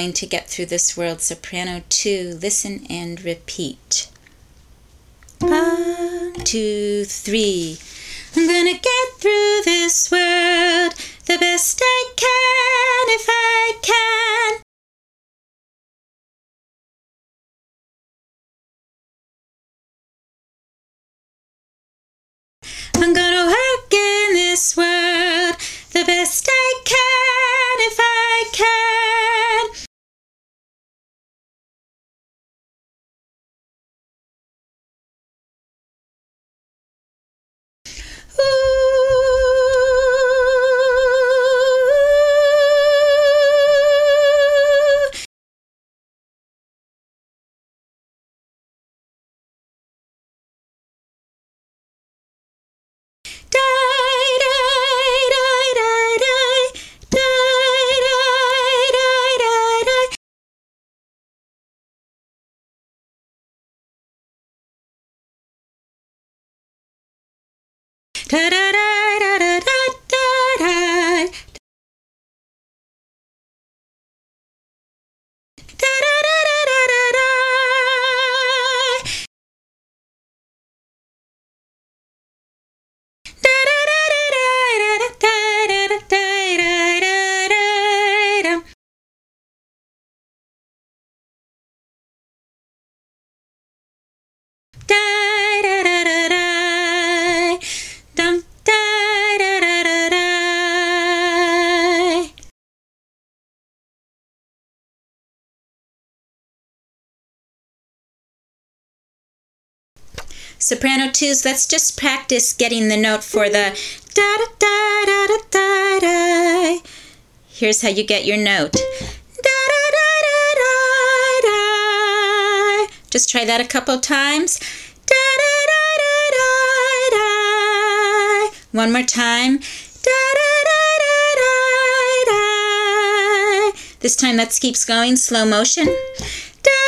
going to get through this world. Soprano 2, listen and repeat. 1, 2, 3. I'm gonna get through this world the best I can if I can. I'm gonna work in this world the best I can if I can. Soprano 2s, let's just practice getting the note for the da da da da da da da. Here's how you get your note. Da da da da da da. Just try that a couple times. Da da da da da da. One more time. Da da da da da da. This time let's keep going, slow motion. Da